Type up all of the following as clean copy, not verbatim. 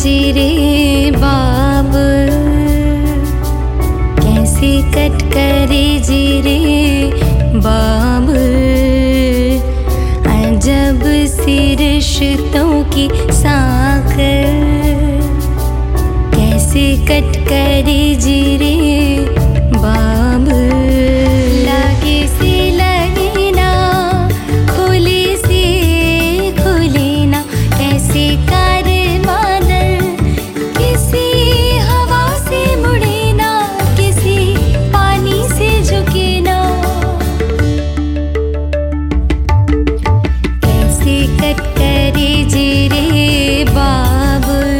जी रे बाबुल, कैसे कट करे जी रे बाबुल। अजब सी रिश्तों की साकर, कैसे कट करे जी रे बाबुल। लागे से लगे ना, खुले से खुले ना, कैसे कार बादल किसी हवा से मुड़े ना, किसी पानी से झुके ना। कैसे कट करे जी रे बाबुल,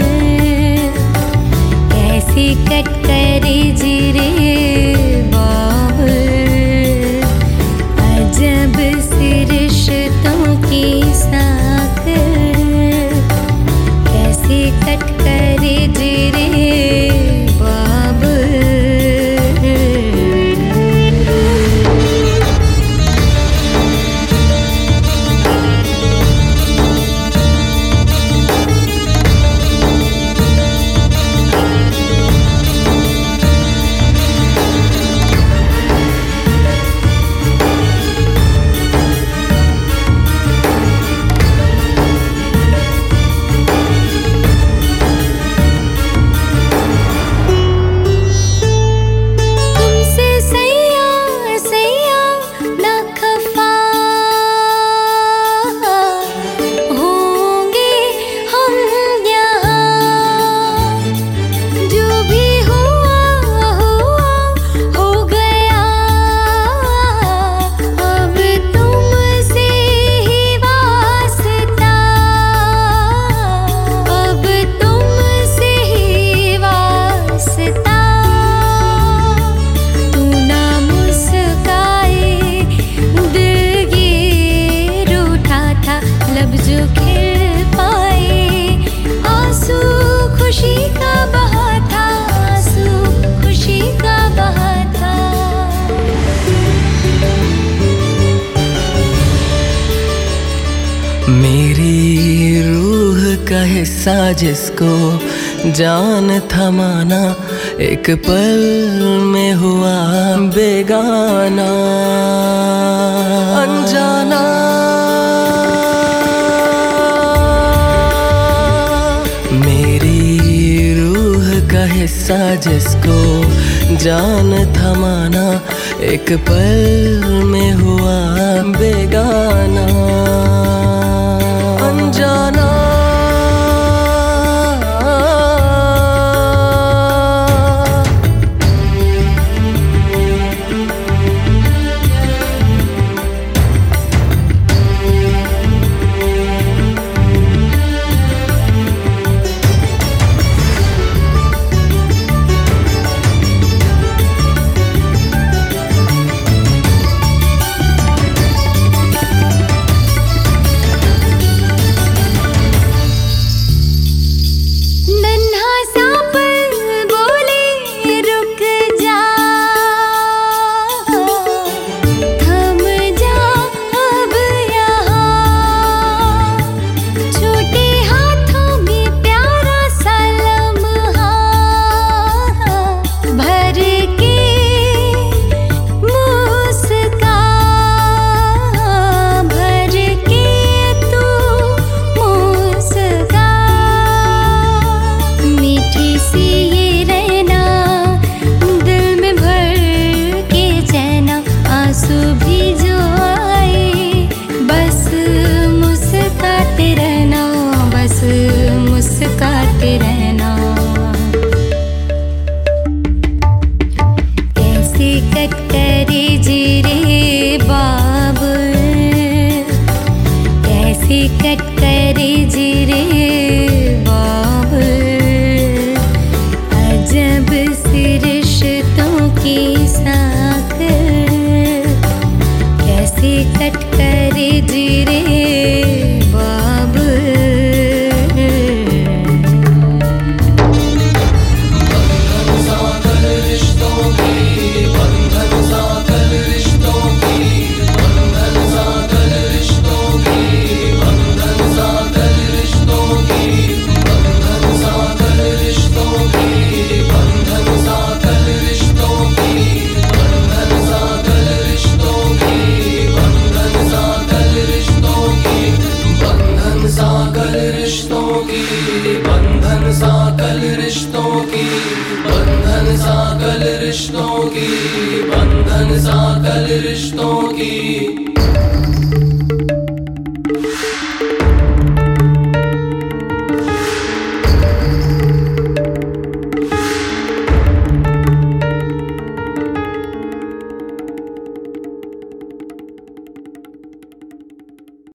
कैसे कट करे जी रे बाबुल। अजब सी रिश्तों की साकर, कैसे कट करे जी रे बाबुल। मेरी रूह का हिस्सा जिसको जान थमाना, एक पल में हुआ बेगाना अनजाना। मेरी रूह का हिस्सा जिसको जान थमाना, एक पल में हुआ बेगाना अनजाना। मुस्कुराते रहना। कैसे कट करे जी रे बाबुल, कैसे कट करे जी रे बाबुल। अजब सी रिश्तों की साकर, कैसे कट करे जी रे बाबुल। बंधन सागर रिश्तों की बंधन साकल रिश्तों की, बंधन साकल रिश्तों की, बंधन साकल रिश्तों की।